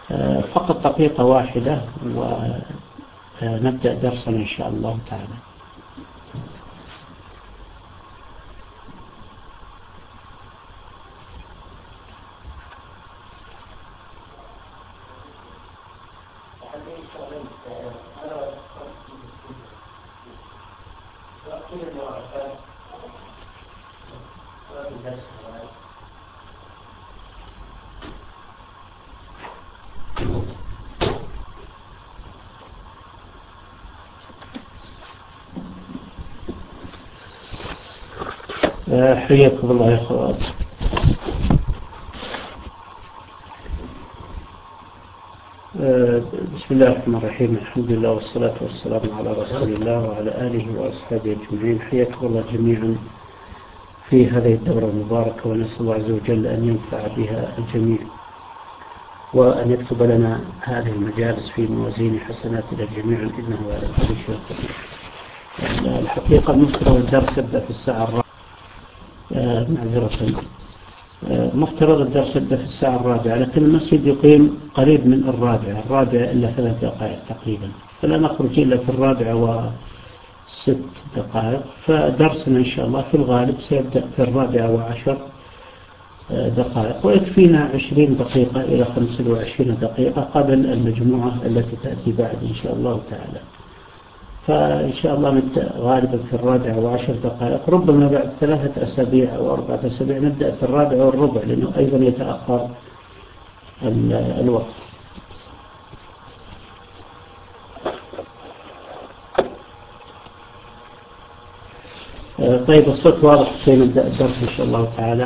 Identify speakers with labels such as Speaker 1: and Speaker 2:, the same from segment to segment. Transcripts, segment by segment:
Speaker 1: فقط دقيقة واحدة ونبدأ درسنا إن شاء الله تعالى. حياكم الله يا أخوات. بسم الله الرحمن الرحيم. الحمد لله والصلاة والسلام على رسول الله وعلى آله وأصحابه أجمعين. حياكم الله جميعا في هذه الدورة المباركة، ونسأل الله عز وجل أن ينفع بها الجميع وأن يكتب لنا هذه المجالس في موازين حسناتنا جميعا إنه على كل شيء قدير. الحقيقة مفترض الدرس يبدأ في الساعة الرابعة، مفترض الدرس يبدأ في الساعة الرابعة، لكن المسجد يقيم قريب من الرابعة إلا 3 دقائق تقريبا، فلا نخرج إلا في 4:06 دقائق. فدرسنا إن شاء الله في الغالب سيبدأ في 4:10 دقائق، ويكفينا 20 دقيقة إلى 25 دقيقة قبل المجموعة التي تأتي بعد إن شاء الله تعالى. فإن شاء الله نبدأ غالبا في 4:10 دقائق، ربما بعد 3 أسابيع أو 4 أسابيع نبدأ في 4:15 لأنه أيضا يتأخر الوقت. طيب الصوت واضح في نبدأ الدرس إن شاء الله تعالى؟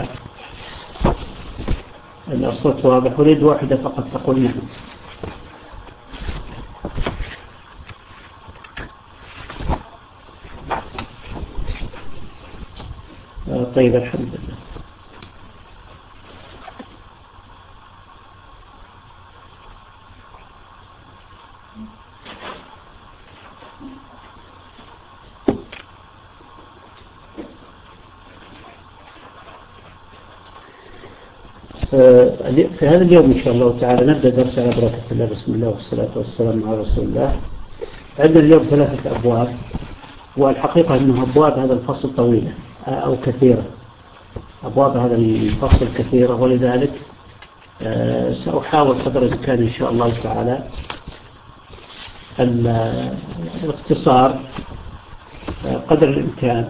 Speaker 1: الصوت واضح؟ أريد واحدة فقط تقول نعم. طيب الحمد لله. في هذا اليوم إن شاء الله تعالى نبدأ درس على بركة الله. بسم الله والصلاة والسلام على رسول الله. عندنا اليوم 3 أبواب، والحقيقة أنه أبواب هذا الفصل طويلة أو كثيرة، أبواب هذا الفصل كثيرة، ولذلك سأحاول قدر الإمكان إن شاء الله تعالى الاختصار قدر الإمكان.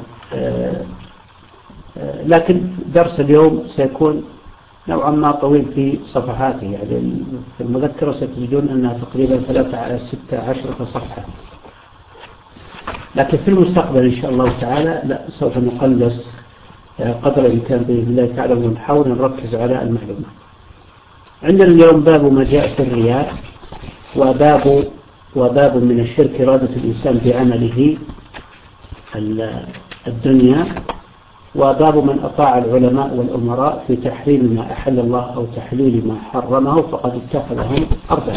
Speaker 1: لكن درس اليوم سيكون نوعا ما طويل في صفحاته، يعني في المذكرة ستجدون أنها تقريبا 16 صفحة، لكن في المستقبل إن شاء الله تعالى لا، سوف نقلص قدر الإمكان بإذن الله تعالى، ونحاول نركز على المعلومات. عندنا اليوم باب ما جاء في الرياء، وباب من الشرك إرادة الإنسان بعمله الدنيا، وباب من أطاع العلماء والأمراء في تحريم ما أحل الله أو تحليل ما حرمه فقد اتخذهم أربابا.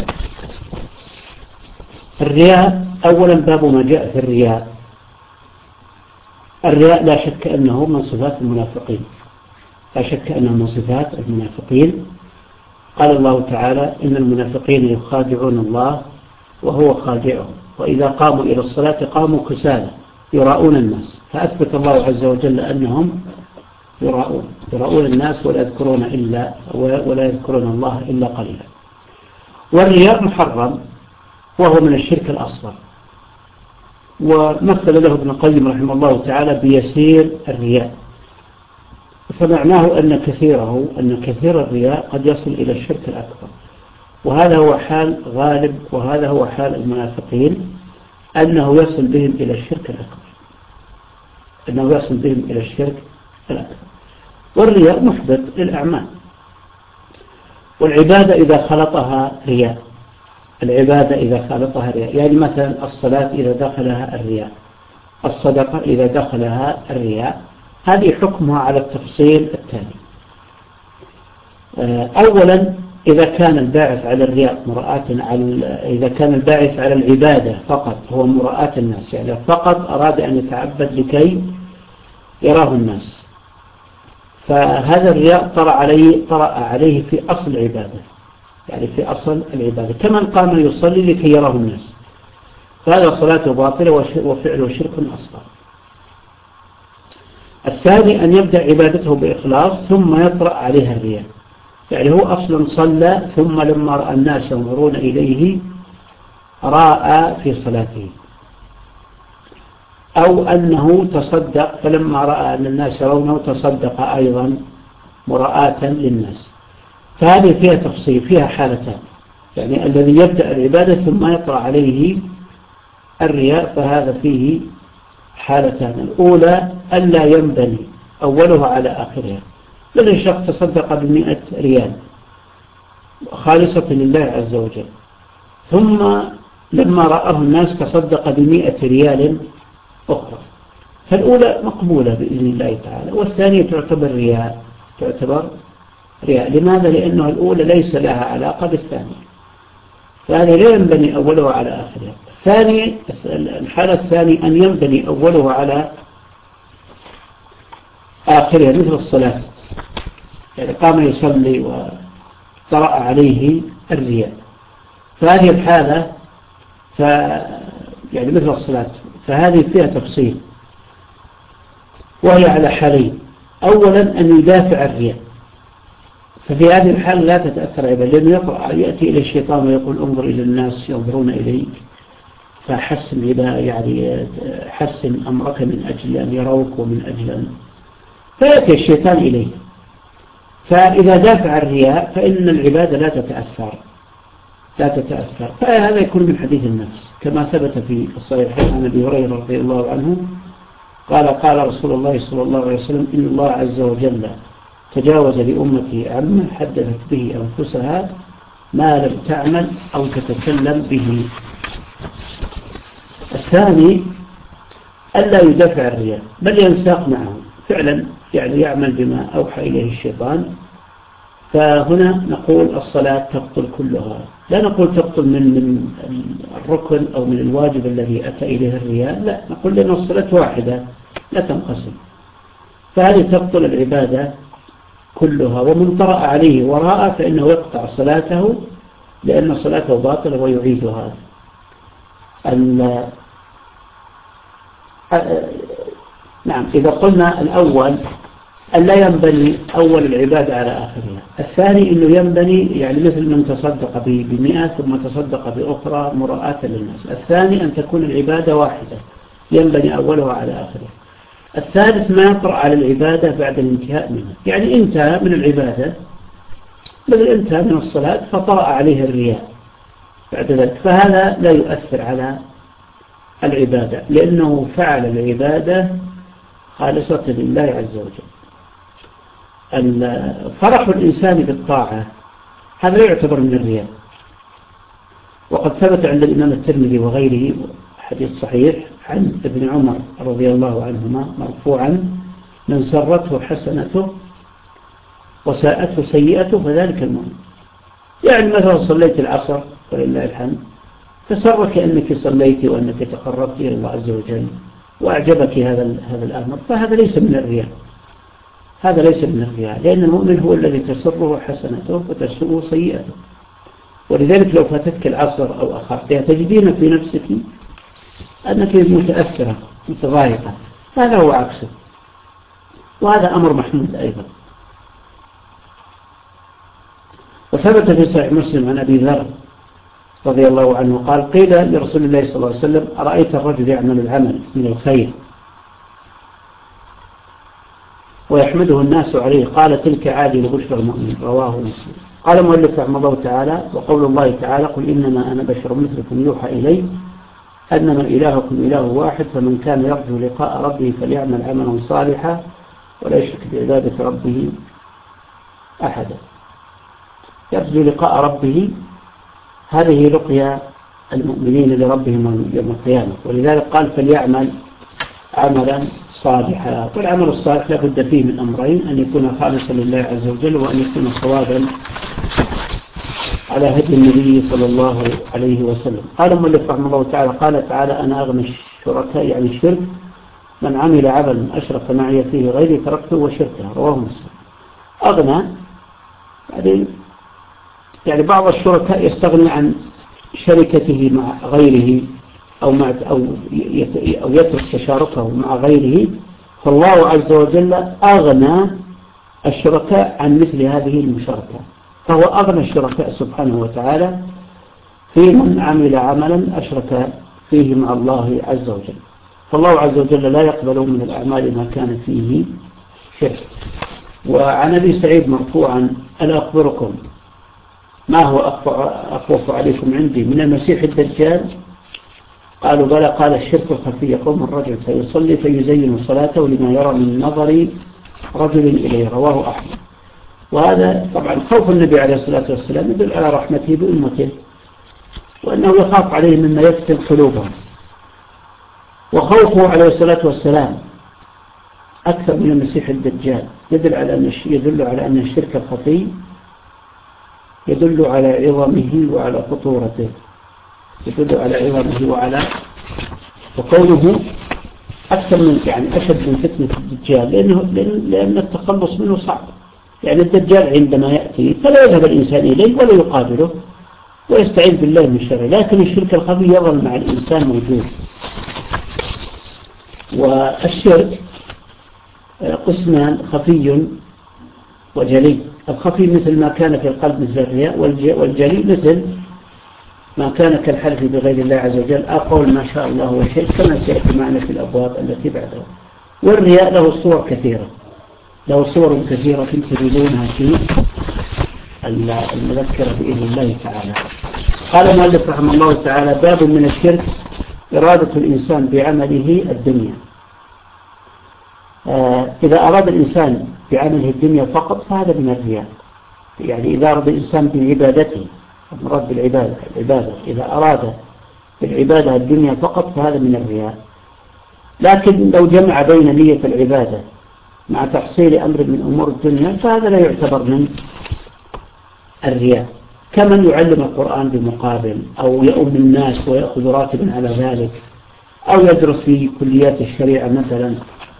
Speaker 1: الرياء أولا، باب ما جاء في الرياء. الرياء لا شك أنه من صفات المنافقين، لا شك أنه من صفات المنافقين. قال الله تعالى: إن المنافقين يخادعون الله وهو خادعهم، وإذا قاموا إلى الصلاة قاموا كسالى يراؤون الناس. فأثبت الله عز وجل أنهم يراؤون الناس ولا يذكرون الله إلا قليلا. والرياء محرم وهو من الشرك الأصغر، ومثل له ابن القيم رحمه الله تعالى بيسير الرياء، فمعناه أن كثير الرياء قد يصل إلى الشرك الأكبر، وهذا هو حال غالب، وهذا هو حال المنافقين، أنه يصل بهم إلى الشرك الأكبر، والرياء محبط للأعمال. والعبادة إذا خلطها رياء، يعني مثلا الصلاة إذا دخلها الرياء، الصدقة إذا دخلها الرياء، هذه حكمها على التفصيل التالي. أولا، إذا كان الباعث على الرياء إذا كان الباعث على العبادة فقط هو مراءة الناس، يعني فقط أراد أن يتعبد لكي يراه الناس، فهذا الرياء طرأ عليه في أصل العبادة، يعني في أصل العبادة، كمن قام يصلي لكي يراه الناس، فهذا صلاته باطلة وفعله شرك أصغر. الثاني أن يبدأ عبادته بإخلاص ثم يطرأ عليها الرياء، يعني هو أصلا صلى ثم لما رأى الناس ينظرون إليه راء في صلاته، أو أنه تصدق فلما رأى أن الناس يرونه تصدق أيضا مراءة للناس. فهذه فيها تفصيل، فيها حالتان، يعني الذي يبدأ العبادة ثم يطرأ عليه الرياء فهذا فيه حالتان. الأولى ألا ينبني أولها على آخرها، مثل شخص تصدق ب100 ريال خالصة لله عز وجل، ثم لما رآه الناس تصدق ب100 ريال أخرى، فالأولى مقبولة بإذن الله تعالى، والثانية تعتبر رياء. لماذا؟ لأنه الأولى ليس لها علاقة بالثانية، فهذا لا ينبني أوله على آخرها. الحالة الثانية أن ينبني أوله على آخرها، مثل الصلاة، يعني قام يصلي وطرأ عليه الرياء، فهذه الحالة يعني مثل الصلاة، فهذه فيها تفصيل، وهي على حالين. أولا أن يدافع الرياء، ففي هذه الحالة لا تتأثر عبادة، لأنه يأتي إلى الشيطان ويقول انظر إلى الناس ينظرون إليك فحسن يعني حسن أمرك من أجل أن يروك ومن أجل أن، فيأتي الشيطان إليه. فإذا دافع الرياء فإن العبادة لا تتأثر. فهذا يكون من حديث النفس، كما ثبت في الصحيحين عن أبي هريرة رضي الله عنه قال رسول الله صلى الله عليه وسلم إن الله عز وجل تجاوز لأمتي عما حدثت به أنفسها ما لم تعمل أو تتكلم به. الثاني ألا يدافع الرياء، بل ينساق معه فعلا، يعني يعمل بما أوحى إليه الشيطان. فهنا نقول الصلاة تبطل كلها، لا نقول تبطل من الركن أو من الواجب الذي أتى إليه الرياء، لا، نقول لأن الصلاة واحدة لا تنقسم، فهذه تبطل العبادة كلها. ومن طرأ عليه وراء فإنه يقطع صلاته، لأن صلاته باطلة ويعيدها. نعم، إذا قلنا الأول أن لا ينبني أول العبادة على آخرها، الثاني أنه ينبني يعني مثل من تصدق ب100 ثم تصدق بأخرى مراءة للناس. الثاني أن تكون العبادة واحدة ينبني أولها على آخرها. الثالث ما يطرأ على العبادة بعد الانتهاء منها، يعني انتهى من العبادة مثل انتهى من الصلاة فطرأ عليه الرياء بعد ذلك، فهذا لا يؤثر على العبادة، لأنه فعل العبادة خالصة لله عز وجل. فرح الإنسان بالطاعة هذا لا يعتبر من الرياء، وقد ثبت عند الإمام الترمذي وغيره حديث صحيح عن ابن عمر رضي الله عنهما مرفوعا من سرته حسنته وساءته سيئته فذلك المؤمن. يعني مثلا صليت العصر ولله الحمد، فسرك أنك صليت وأنك تقربت إلى الله عز وجل وأعجبك هذا الأمر، فهذا ليس من الرياء، هذا ليس من الرياء، لأن المؤمن هو الذي تسره حسنته وتسوء سيئته. ولذلك لو فاتتك العصر أو أخرتها تجدين في نفسك أنك متأثرة متضايقة، هذا هو عكسه، وهذا أمر محمود أيضا. وثبت في صحيح مسلم عن أبي ذر رضي الله عنه قال قيل لرسول الله صلى الله عليه وسلم أرأيت الرجل يعمل العمل من الخير ويحمده الناس عليه، قال تلك عاجل بشرى المؤمن، رواه مسلم. قال مؤلف رحمه الله تعالى وقول الله تعالى قل إنما أنا بشر مثلكم يوحى إلي أنما إلهكم إله واحد فمن كان يرجو لقاء ربه فليعمل عملا صالحا ولا يشرك بعبادة ربه أحدا. يرجو لقاء ربه هذه لقيا المؤمنين لربهم يوم القيامة، ولذلك قال فليعمل عملا صالحا. والعمل الصالح لا بد فيه من أمرين، أن يكون خالصا لله عز وجل وأن يكون صوابا على هدي النبي صلى الله عليه وسلم. قال المؤلف رحمه الله تعالى قال تعالى أنا أغنى الشركاء يعني الشرك من عمل عملا أشرك معي فيه غيري تركته وشركه، رواه مسلم. أغنى يعني يعني بعض الشركاء يستغني عن شركته مع غيره أو يترك تشاركه مع غيره، فالله عز وجل أغنى الشركاء عن مثل هذه المشاركة، فهو أغنى الشركاء سبحانه وتعالى في من عمل عملا أشرك فيه مع الله عز وجل. فالله عز وجل لا يقبل من الأعمال ما كان فيه شرك. وعن أبي سعيد مرفوعا: ألا أخبركم ما هو أخوف عليكم عندي من المسيح الدجال؟ قالوا بلى. قال: الشرك الخفي، يقوم الرجل فيصلي فيزين صلاته لما يرى من نظر رجل إليه. رواه أحمد. وهذا طبعا خوف النبي عليه الصلاة والسلام يدل على رحمته بأمته، وأنه يخاف عليه مما يفتن قلوبهم. وخوفه عليه الصلاة والسلام أكثر من المسيح الدجال يدل على أن الشرك الخفي يدل على عظمه وعلى خطورته، يدل على عظمه وقوله أكثر من يعني أشد من فتنة الدجال، لأن التخلص منه صعب. يعني الدجال عندما يأتي فلا يذهب الإنسان إليه ولا يقابله ويستعين بالله من شره، لكن الشرك الخفي يظل مع الإنسان موجود. والشرك قسمان: خفي وجلي. الخفي مثل ما كان في القلب مثل الرياء، والجلي مثل ما كان كالحلف بغير الله عز وجل أو قول ما شاء الله وشيء، كما سيأتي معنا في الأبواب التي بعدها. والرياء له صور كثيرة، تجدونها في المذكرة بإذن الله تعالى. قال المؤلف رحمه الله تعالى: باب من الشرك إرادة الإنسان بعمله الدنيا. إذا أراد الإنسان بعمله الدنيا فقط فهذا من الرياء. يعني إذا أراد الإنسان بعبادته، المراد بالعبادة، إذا أراد بالعبادة الدنيا فقط فهذا من الرياء. لكن لو جمع بين نية العبادة مع تحصيل أمر من أمور الدنيا فهذا لا يعتبر من الرياء. كمن يعلم القرآن بمقابل، أو يؤم الناس ويأخذ راتبا على ذلك، أو يدرس في كليات الشريعة مثلا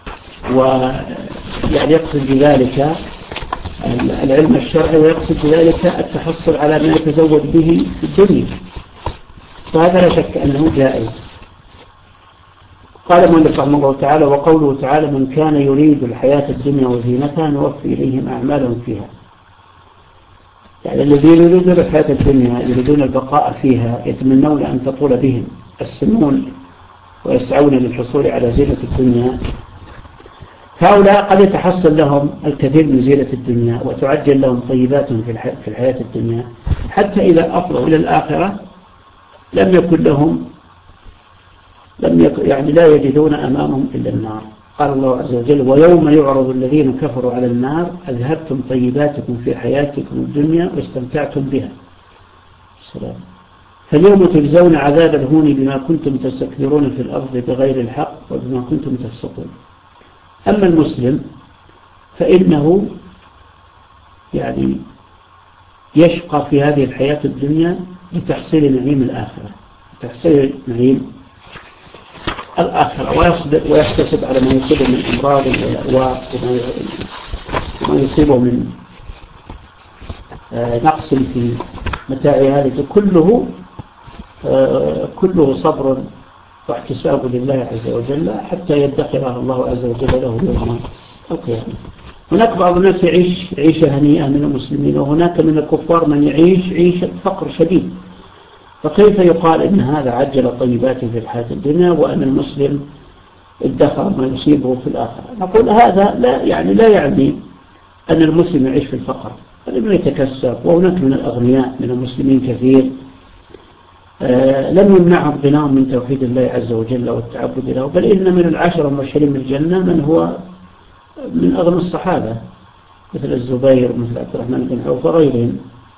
Speaker 1: ويعني يقصد بذلك العلم الشرعي ويقصد بذلك التحصل على ما يتزود به في الدنيا، فهذا لا شك أنه جائز. قال المؤلف رحمه الله تعالى: وقوله تعالى: من كان يريد الحياة الدنيا وزينتها نوفي إليهم أعمالهم فيها. يعني الذين يريدون الحياة الدنيا يريدون البقاء فيها، يتمنون أن تطول بهم السنون ويسعون للحصول على زينة الدنيا، هؤلاء قد يتحصل لهم الكثير من زينة الدنيا وتعجل لهم طيباتهم في الحياة الدنيا، حتى إذا أفضوا إلى الآخرة لم يكن لهم يعني لا يجدون أمامهم إلا النار. قال الله عز وجل: ويوم يعرض الذين كفروا على النار أذهبتم طيباتكم في حياتكم الدنيا واستمتعتم بها. السلام. فاليوم تجزون عذاب الهون بما كنتم تستكبرون في الأرض بغير الحق وبما كنتم تفسقون. أما المسلم فإنه يعني يشقى في هذه الحياة الدنيا لتحصيل نعيم الآخرة، تحصيل نعيم الآخرة، ويحتسب على ما يصيبه من أمراض والأدواء وما يصيبه من نقص في متاع هذه، كله صبر واحتساب لله عز وجل حتى يدخرها الله عز وجل له يوم القيامة. هناك بعض الناس يعيش عيشة هنيئة من المسلمين، وهناك من الكفار من يعيش عيشة فقر شديد. فكيف يقال إن هذا عجل طيباته في الحياة الدنيا وأن المسلم ادخر ما يصيبه في الآخرة؟ نقول هذا لا يعني أن المسلم يعيش في الفقر، لم يتكسب. وهناك من الأغنياء من المسلمين كثير لم يمنعهم غناهم من توحيد الله عز وجل والتعبد له، بل إن من 10 المبشرين بالجنة من هو من أغنى الصحابة مثل الزبير مثل عبد الرحمن بن عوف وغيرهم.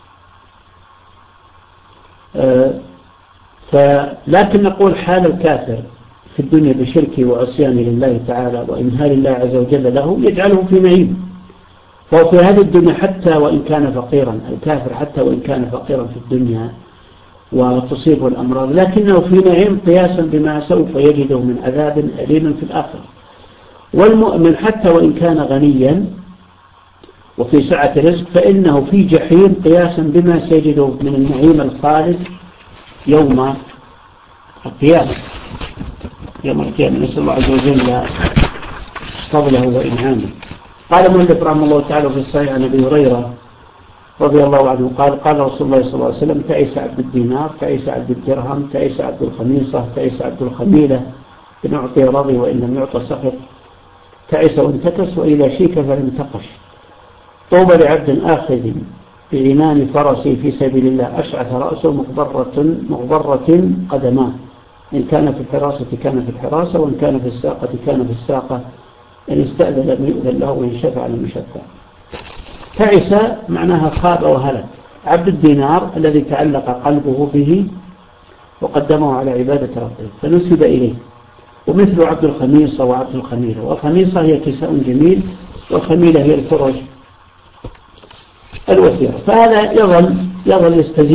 Speaker 1: لكن نقول حال الكافر في الدنيا بشركه وعصيانه لله تعالى وإمهال الله عز وجل له يجعله في نعيم. وهو في هذه الدنيا حتى وإن كان فقيرا، الكافر حتى وإن كان فقيرا في الدنيا وتصيبه الأمراض لكنه في نعيم قياسا بما سوف يجده من عذاب أليم في الآخرة. والمؤمن حتى وإن كان غنيا وفي سعة رزق فإنه في جحيم قياسا بما سيجده من النعيم الخالد يوم القيامة. يوم القيامة نسأل الله عز وجل فضله وإنعامه. قال مؤلف رحمه الله تعالى في الصحيح عن أبي هريرة رضي الله عنه قال رسول الله صلى الله عليه وسلم: تعيس عبد الدينار، تعيس عبد الدرهم، تعيس عبد الخميصة، تعيس عبد الخميلة، إن أعطي رضي وإن لم يعطى سخط، تعيس وانتكس وإذا شيك فلم تقش. طوبى لعبد آخذ بعنان فرسي في سبيل الله أشعث رأسه مغبرة قدماه، إن كان في الحراسة كان في الحراسة، وإن كان في الساقة كان في الساقة، إن استأذن لم يؤذن له، وإن شفع لم يشفع. تعس معناها خاب وهلك. عبد الدينار الذي تعلق قلبه به وقدمه على عبادة ربه فنسب إليه. ومثل عبد الخميصة وعبد الخميلة، والخميصة هي كساء جميل، والخميلة هي الفرج الوثيرة. فهذا يظل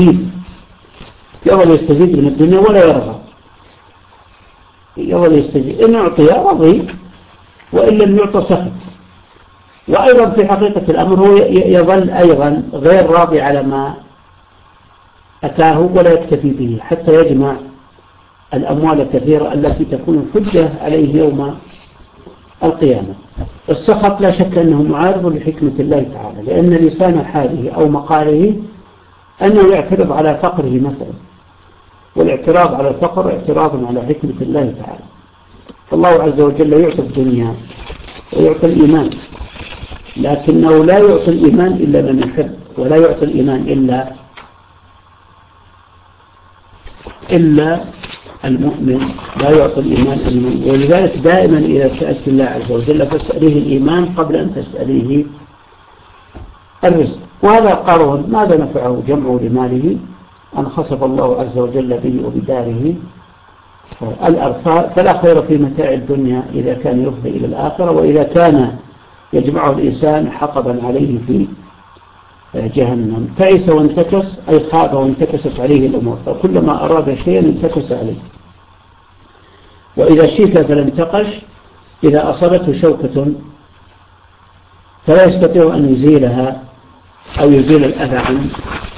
Speaker 1: يستزيد من الدنيا ولا يرضى، يظل يستزيد. إن أعطي رضي وإن لم يعطى سخط. وأيضا في حقيقة الأمر هو يظل أيضا غير راضي على ما أتاه ولا يكتفي به حتى يجمع الأموال الكثيرة التي تكون حجة عليه يوم القيامة. السخط لا شك أنه معارض لحكمة الله تعالى، لأن لسان حاله أو مقاله أنه يعترض على فقره مثلا، والاعتراض على الفقر اعتراض على حكمة الله تعالى. فالله عز وجل يعطي الدنيا ويعطي الإيمان، لكنه لا يعطي الإيمان إلا من يحب، ولا يعطي الإيمان إلا المؤمن، لا يعطي الإيمان المؤمن. ولذلك دائما إذا سألت الله عز وجل فاسأليه الإيمان قبل أن تسأليه الرزق. وهذا قارون ماذا نفعه جمعه لماله أن خسف الله عز وجل به وبداره الأرفاء. فلا خير في متاع الدنيا إذا كان يفضي إلى الآخرة، وإذا كان يجمعه الإنسان حطبا عليه في جهنم. تعس وانتكس أي خاب وانتكست عليه الأمور، فكلما أراد شيئا انتكس عليه. وإذا شيك فلم تقش، إذا أصابته شوكة فلا يستطيع أن يزيلها أو يزيل الأذى عن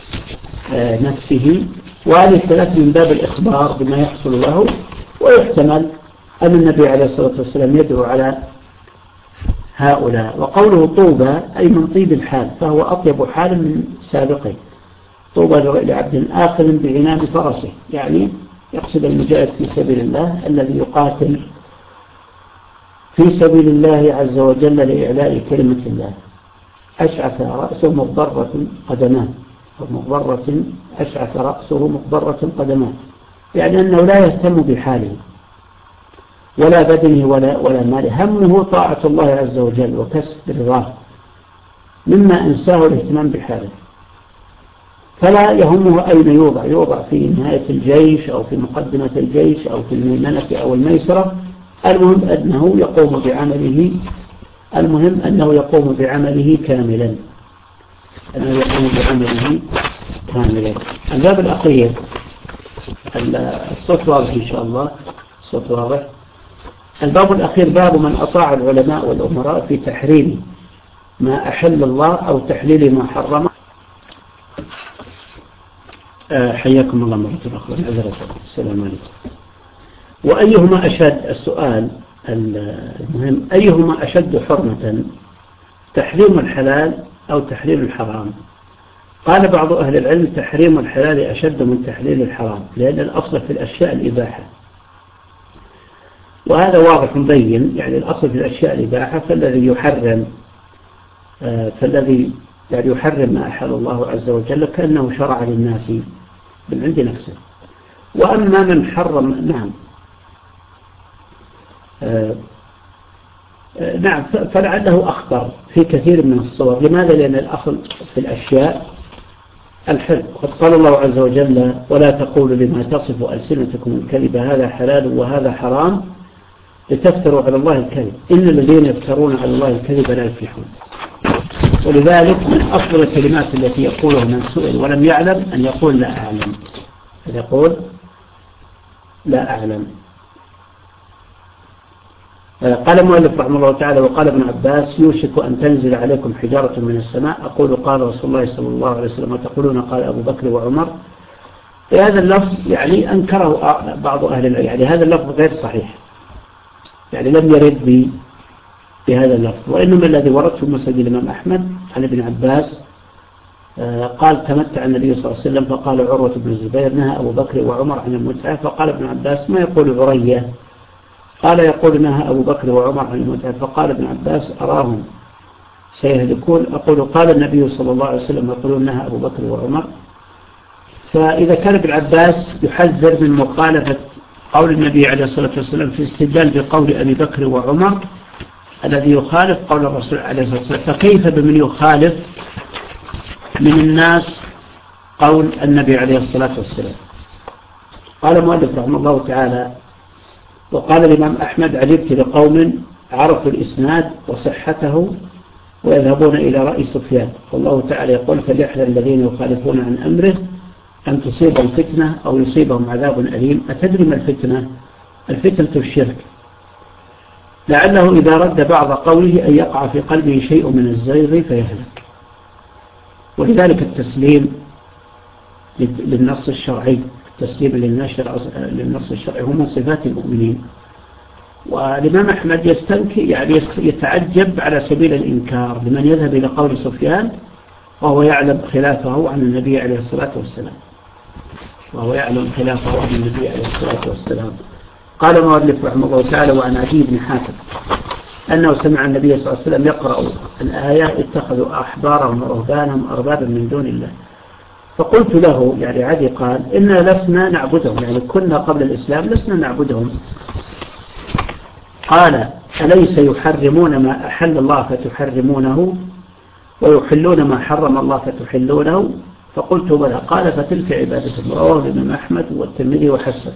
Speaker 1: نفسه. وهذه الثلاث من باب الإخبار بما يحصل له. ويحتمل أن النبي عليه الصلاة والسلام يدعو على هؤلاء. وقوله طوبى أي من طيب الحال، فهو أطيب حال من سابقه. طوبى لعبد آخذ بعنان فرسه، يعني يقصد المجاهد في سبيل الله الذي يقاتل في سبيل الله عز وجل لإعلاء كلمة الله. أشعث رأسه مغبرة قدماه، ومغبرة أشعث رأسه مغبرة قدماه، يعني أنه لا يهتم بحاله ولا بدنه ولا ماله، همه طاعة الله عز وجل وكسب رضاه، مما أنساه الاهتمام بحاله. فلا يهمه أين يوضع في نهاية الجيش أو في مقدمة الجيش أو في الميمنة أو الميسرة. المهم أنه يقوم بعمله كاملا. الباب الأخير، الصوت واضح إن شاء الله، الصوت واضح. الباب الأخير باب من أطاع العلماء والأمراء في تحريم ما أحل الله أو تحليل ما حرم. حياكم الله مرة أخرى. السلام عليكم. وأيهما أشد، السؤال المهم، أيهما أشد حرمة، تحريم الحلال أو تحليل الحرام؟ قال بعض أهل العلم تحريم الحلال أشد من تحليل الحرام، لأن الأصل في الأشياء الإباحة، وهذا واضح مبين. يعني الأصل في الأشياء الإباحة، فالذي يحرم ما أحل الله عز وجل كأنه شرع للناس من عند نفسه. وأما من حرم، نعم فلعله أخطر في كثير من الصور. لماذا؟ لأن الأصل في الأشياء الحل. قد قال الله عز وجل: ولا تقولوا لما تصف ألسنتكم الكذب هذا حلال وهذا حرام لتفتروا على الله الكذب إن الذين يفترون على الله الكذب لا يفلحون. ولذلك من أفضل الكلمات التي يقولها من سئل ولم يعلم أن يقول لا أعلم، يقول لا أعلم. قال المؤلف رحمه الله تعالى: وقال ابن عباس: يوشك أن تنزل عليكم حجارة من السماء. أقول قال رسول الله صلى الله عليه وسلم وتقولون قال أبو بكر وعمر. هذا اللفظ يعني أنكره بعض أهل العلم، يعني هذا اللفظ غير صحيح، يعني لم يرد بهذا اللفظ، وإنما الذي ورد في مسند الإمام أحمد عن ابن عباس قال: تمتع النبي صلى الله عليه وسلم، فقال عروة بن الزبير: نهى أبو بكر وعمر عن المتعة. فقال ابن عباس: ما يقول عرية؟ قال: يقول نهى أبو بكر وعمر عن المتعة. فقال ابن عباس: أراهم سيهلكون. أقول قال النبي صلى الله عليه وسلم يقولون نهى أبو بكر وعمر. فإذا كان ابن عباس يحذر من مخالفة قول النبي عليه الصلاة والسلام في الاستدلال بقول أبي بكر وعمر الذي يخالف قول الرسول عليه الصلاة والسلام، فكيف بمن يخالف من الناس قول النبي عليه الصلاة والسلام؟ قال المؤلف رحمه الله تعالى: وقال الإمام أحمد: عجبت لقوم عرفوا الإسناد وصحته ويذهبون إلى رأي سفيان، والله تعالى يقول: فليحذر الذين يخالفون عن أمره أن تصيبهم فتنة أو يصيبهم عذاب أليم. أتدري ما الفتنة؟ الفتنة الشرك، لعله إذا رد بعض قوله أن يقع في قلبه شيء من الزيغ فيهلك. ولذلك التسليم للنص الشرعي، التسليم للنص الشرعي هو من صفات المؤمنين. والإمام أحمد يتعجب على سبيل الإنكار لمن يذهب إلى قول سفيان وهو يعلم خلافه عن النبي عليه الصلاة والسلام، قال المؤلف رحمه الله تعالى: وعن عدي بن حاتم أنه سمع النبي صلى الله عليه وسلم يقرأ الآية: اتخذوا أحبارهم ورهبانهم أربابا من دون الله. فقلت له، يعني عدي قال: إنا لسنا نعبدهم، يعني كنا قبل الإسلام لسنا نعبدهم. قال: أليس يحرمون ما أحل الله فتحرمونه ويحلون ما حرم الله فتحلونه؟ فقلت: بلى. قال: فتلك عبادتهم. رواه الإمام أحمد والترمذي وحسن.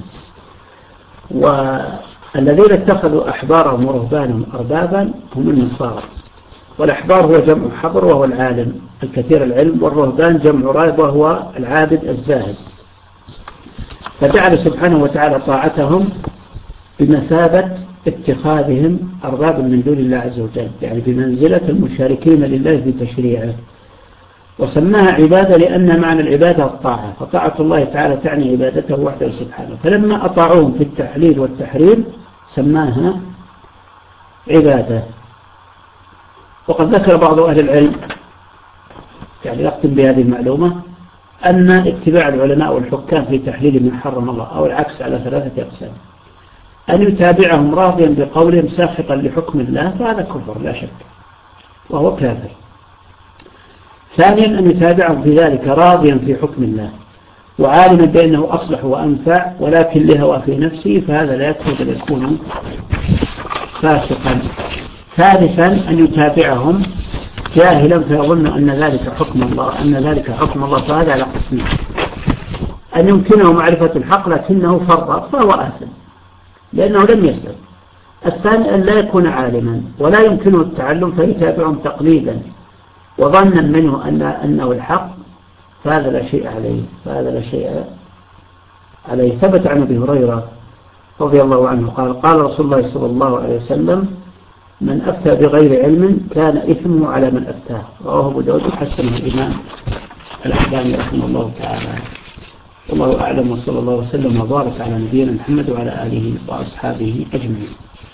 Speaker 1: والذين اتخذوا أحبارهم ورهبانهم أربابا هم النصارى، والأحبار هو جمع حبر وهو العالم الكثير العلم، والرهبان جمع راهب وهو العابد الزاهد. فجعل سبحانه وتعالى طاعتهم بمثابة اتخاذهم أربابا من دون الله عز وجل، يعني بمنزلة المشاركين لله في تشريعه، وسماها عبادة لأن معنى العبادة الطاعة، فطاعة الله تعالى تعني عبادته وحده سبحانه. فلما أطاعوهم في التحليل والتحريم سماها عبادة. وقد ذكر بعض أهل العلم، يعني يختم بهذه المعلومة، أن اتباع العلماء والحكام في تحليل ما حرم الله أو العكس على ثلاثة أقسام: أن يتابعهم راضيا بقولهم ساخطا لحكم الله، فهذا كفر لا شك وهو كافر. ثانيا: أن يتابعهم في ذلك راضيا في حكم الله وعالما بأنه أصلح وأنفع ولكن لهوى في نفسه، فهذا لا يكفر بل يكون فاسقا. ثالثا: أن يتابعهم جاهلا فيظن أن ذلك حكم الله، فهذا على قسمين: أن يمكنه معرفة الحق لكنه فرط فهو آثم لأنه لم يسأل. الثاني: أن لا يكون عالما ولا يمكنه التعلم فيتابعهم تقليدا وظنا منه أنه الحق، فهذا لا شيء عليه. ثبت عن أبي هريرة رضي الله عنه قال: قال رسول الله صلى الله عليه وسلم: من أفتى بغير علم كان إثمه على من أفتاه. رواه أبو داود وحسنه الإمام الألباني رحمه الله تعالى. والله أعلم، وصلى الله وسلم وبارك على نبينا محمد وعلى آله وأصحابه أجمعين.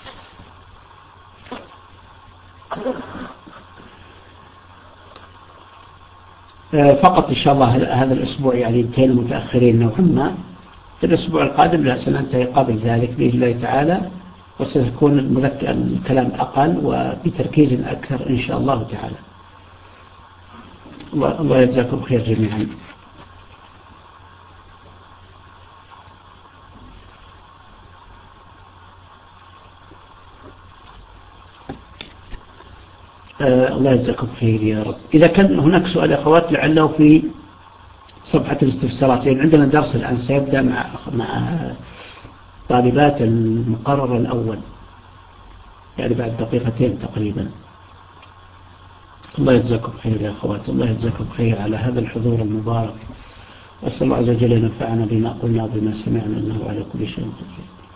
Speaker 1: فقط إن شاء الله هذا الأسبوع، يعني انتهينا متأخرين نوعا ما. في الأسبوع القادم لا سننتهي قبل ذلك بإذن الله تعالى، وسيكون الكلام أقل وبتركيز أكثر إن شاء الله تعالى. الله يجزاكم خير جميعا. الله يجزاكم خير يا رب. إذا كان هناك سؤال يا أخوات لعله في صفحة الاستفسارات، لأن عندنا درس الآن سيبدأ مع طالبات المقرر الأول، يعني بعد دقيقتين تقريبا. الله يجزاكم خير يا أخوات، الله يجزاكم خير على هذا الحضور المبارك. أسأل الله عز وجل أن ينفعنا بما قلنا وبما سمعنا إنه على كل شيء قدير.